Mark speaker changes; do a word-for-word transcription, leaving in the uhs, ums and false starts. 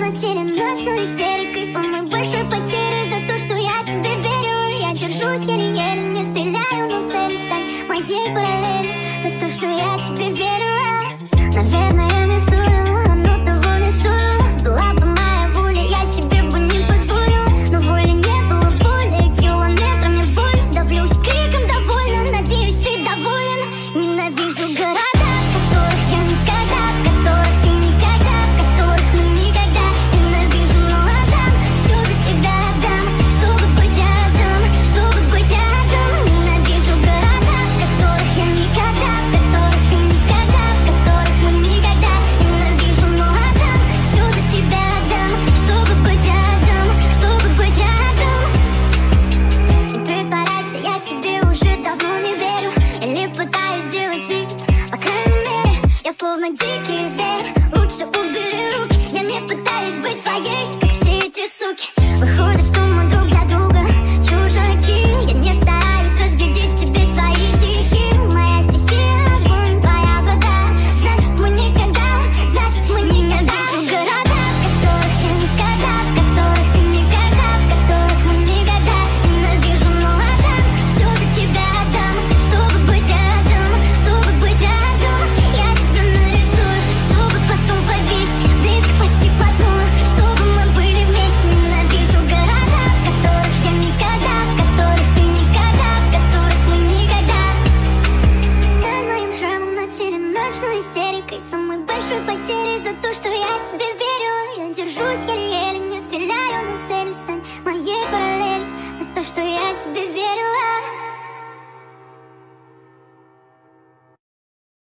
Speaker 1: на теле ночной истерикой, самой большой потерей за то, что я тебе верю. Я держусь еле-еле, не стреляю, но целью стань моей параллелью. За то, что я тебе верю. Наверное, я не стоила, оно того не стоило. Была бы моя воля, я себе бы не позволила. Но воли не было, боли километрами боль. Давлюсь криком довольна, надеюсь, ты доволен. Ненавижу города, в которых я никогда, в которых ты никогда, в которых мы никогда. Ненавижу, но отдам, все за тебя отдам, чтобы быть рядом, чтобы быть рядом. Ненавижу города, в которых я никогда, в которых ты никогда, в которых мы никогда. Ненавижу, но отдам, все за тебя отдам, чтобы быть рядом, чтобы быть рядом. Не притворяйся, я тебе уже давно не верю. Или пытаюсь сделать вид, по крайней мере, я словно дикий зверь. Лучше убери руки, я не пытаюсь быть твоей, как все эти суки. Выходит, что мы друг для друга чужаки. Я не стараюсь разглядеть в тебе свои стихи. Моя стихия — огонь, твоя вода. Значит, мы никогда, значит, мы ненавижу города, в которых я никогда, в которых ты никогда, в которых мы никогда. Ненавижу, но отдам, все за тебя отдам, чтобы быть рядом, чтобы быть рядом. Я тебя нарисую, чтобы потом повесить близко, почти вплотную, чтобы мы были вместе. Ненавижу города, в которых я никогда, в которых ты никогда, в которых мы никогда. Стань моим шрамом на теле, ночной истерикой, самой большой потерей за то, что я тебе верю. Я держусь еле-еле, не стреляю, но целью стань моей параллелью. За то, что я тебе верю.